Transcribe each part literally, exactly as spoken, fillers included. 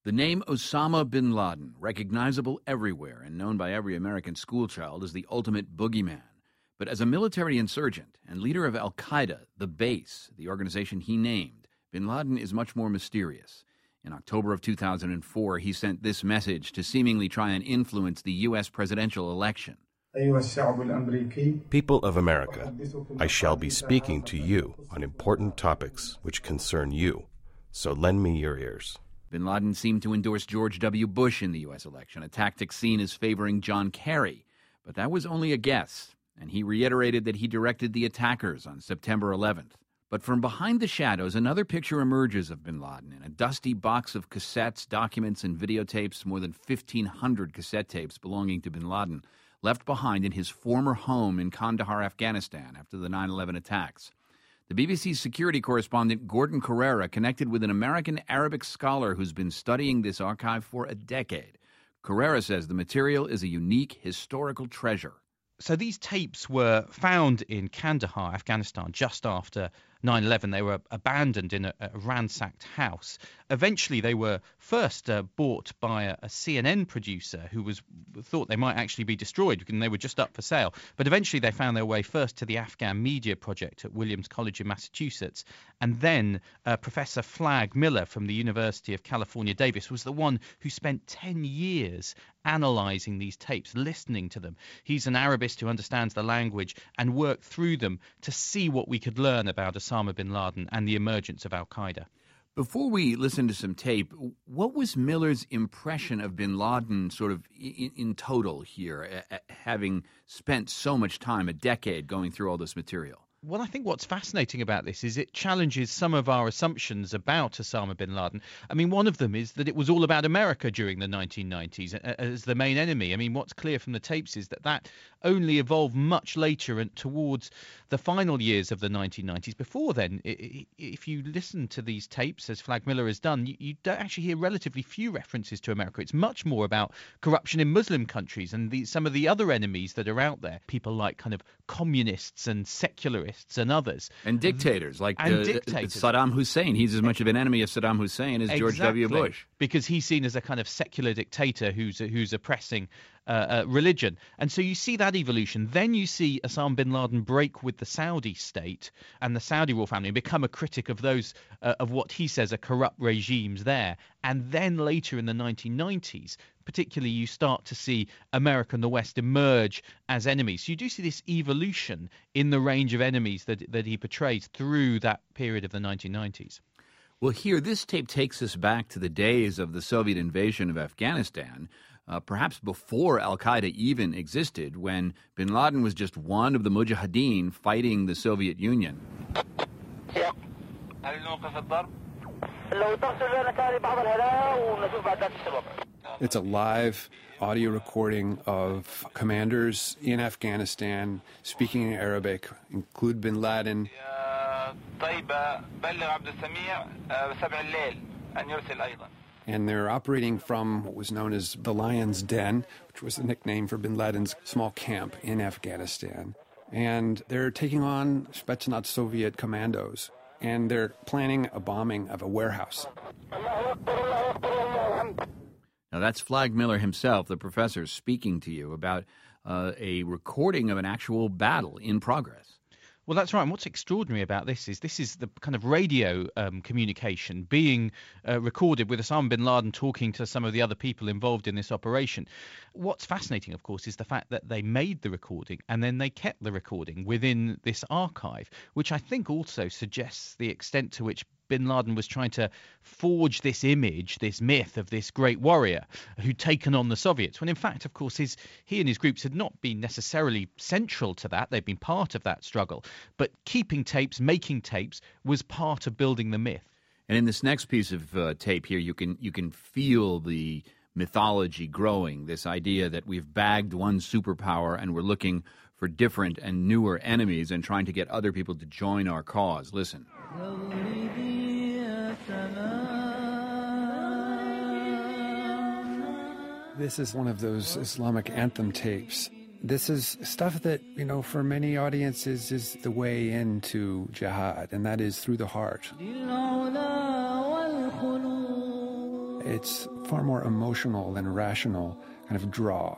The name Osama bin Laden, recognizable everywhere and known by every American schoolchild as the ultimate boogeyman. But as a military insurgent and leader of Al-Qaeda, the base, the organization he named, bin Laden is much more mysterious. In October of two thousand four, he sent this message to seemingly try and influence the U S presidential election. People of America, I shall be speaking to you on important topics which concern you, so lend me your ears. Bin Laden seemed to endorse George W. Bush in the U S election, a tactic seen as favoring John Kerry. But that was only a guess, and he reiterated that he directed the attackers on September eleventh. But from behind the shadows, another picture emerges of bin Laden in a dusty box of cassettes, documents, and videotapes, more than fifteen hundred cassette tapes belonging to bin Laden, left behind in his former home in Kandahar, Afghanistan, after the nine eleven attacks. The B B C's security correspondent Gordon Carrera connected with an American Arabic scholar who's been studying this archive for a decade. Carrera says the material is a unique historical treasure. So these tapes were found in Kandahar, Afghanistan, just after nine eleven. They were abandoned in a, a ransacked house. Eventually, they were first uh, bought by a, a C N N producer who was thought they might actually be destroyed, and they were just up for sale. But eventually, they found their way first to the Afghan Media Project at Williams College in Massachusetts. And then uh, Professor Flagg Miller from the University of California, Davis, was the one who spent ten years analyzing these tapes, listening to them. He's an Arabist who understands the language and worked through them to see what we could learn about Osama bin Laden and the emergence of Al-Qaeda. Before we listen to some tape, what was Miller's impression of bin Laden sort of in, in total here, uh, having spent so much time, a decade, going through all this material? Well, I think what's fascinating about this is it challenges some of our assumptions about Osama bin Laden. I mean, one of them is that it was all about America during the nineteen nineties as the main enemy. I mean, what's clear from the tapes is that that only evolved much later and towards the final years of the nineteen nineties. Before then, if you listen to these tapes, as Flagg Miller has done, you don't actually hear relatively few references to America. It's much more about corruption in Muslim countries and the, some of the other enemies that are out there, people like kind of communists and secularists and others. And dictators, like and uh, dictators. Saddam Hussein. He's as much of an enemy of Saddam Hussein as George Exactly. W. Bush. Because he's seen as a kind of secular dictator who's who's oppressing uh, uh, religion. And so you see that evolution. Then you see Osama bin Laden break with the Saudi state and the Saudi royal family and become a critic of those, uh, of what he says are corrupt regimes there. And then later in the nineteen nineties, particularly, you start to see America and the West emerge as enemies. So you do see this evolution in the range of enemies that that he portrays through that period of the nineteen nineties. Well, here, this tape takes us back to the days of the Soviet invasion of Afghanistan, uh, perhaps before Al-Qaeda even existed, when bin Laden was just one of the Mujahideen fighting the Soviet Union. It's a live audio recording of commanders in Afghanistan speaking in Arabic, include bin Laden. And they're operating from what was known as the Lion's Den, which was the nickname for bin Laden's small camp in Afghanistan. And they're taking on Spetsnaz Soviet commandos, and they're planning a bombing of a warehouse. Now, that's Flagg Miller himself, the professor, speaking to you about uh, a recording of an actual battle in progress. Well, that's right. And what's extraordinary about this is this is the kind of radio um, communication being uh, recorded with Osama bin Laden talking to some of the other people involved in this operation. What's fascinating, of course, is the fact that they made the recording and then they kept the recording within this archive, which I think also suggests the extent to which bin Laden was trying to forge this image, this myth of this great warrior who'd taken on the Soviets, when in fact, of course, his he and his groups had not been necessarily central to that. They'd been part of that struggle. But keeping tapes, making tapes, was part of building the myth. And in this next piece of uh, tape here, you can you can feel the mythology growing, this idea that we've bagged one superpower and we're looking for different and newer enemies and trying to get other people to join our cause. Listen. This is one of those Islamic anthem tapes. This is stuff that, you know, for many audiences is the way into jihad, and that is through the heart. It's far more emotional than rational kind of draw.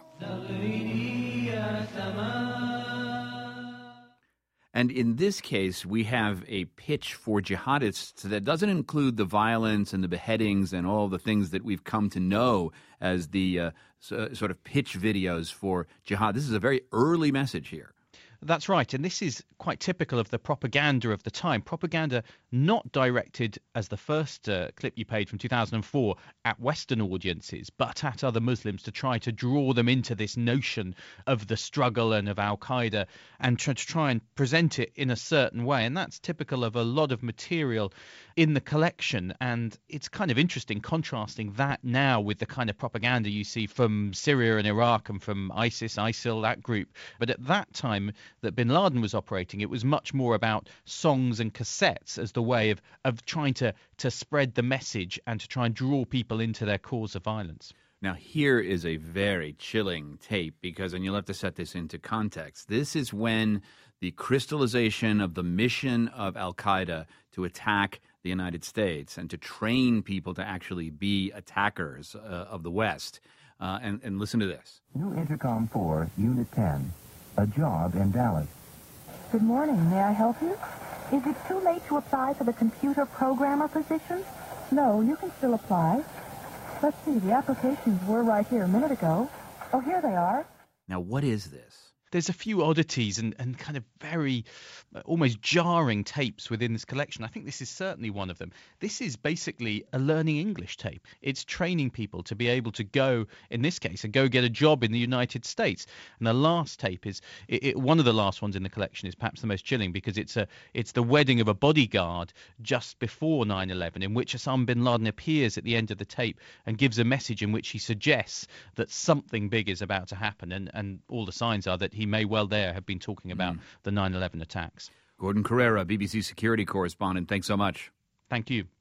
And in this case, we have a pitch for jihadists that doesn't include the violence and the beheadings and all the things that we've come to know as the uh, so, sort of pitch videos for jihad. This is a very early message here. That's right, and this is quite typical of the propaganda of the time. Propaganda not directed, as the first uh, clip you played from two thousand four, at Western audiences, but at other Muslims to try to draw them into this notion of the struggle and of Al-Qaeda and try to try and present it in a certain way. And that's typical of a lot of material in the collection. And it's kind of interesting contrasting that now with the kind of propaganda you see from Syria and Iraq and from ISIS, ISIL, that group. But at that time that bin Laden was operating, it was much more about songs and cassettes as the way of, of trying to, to spread the message and to try and draw people into their cause of violence. Now, here is a very chilling tape because, and you'll have to set this into context, this is when the crystallization of the mission of Al-Qaeda to attack the United States and to train people to actually be attackers uh, of the West. Uh, and, and listen to this. New Intercom four, Unit ten. A job in Dallas. Good morning. May I help you? Is it too late to apply for the computer programmer position? No, you can still apply. Let's see, the applications were right here a minute ago. Oh, here they are. Now, what is this? There's a few oddities and, and kind of very uh, almost jarring tapes within this collection. I think this is certainly one of them. This is basically a learning English tape. It's training people to be able to go, in this case, and go get a job in the United States. And the last tape is, it, it, one of the last ones in the collection is perhaps the most chilling because it's a it's the wedding of a bodyguard just before nine eleven, in which Osama bin Laden appears at the end of the tape and gives a message in which he suggests that something big is about to happen. And, and all the signs are that he may well there have been talking about mm. the nine eleven attacks. Gordon Correra, B B C security correspondent, thanks so much. Thank you.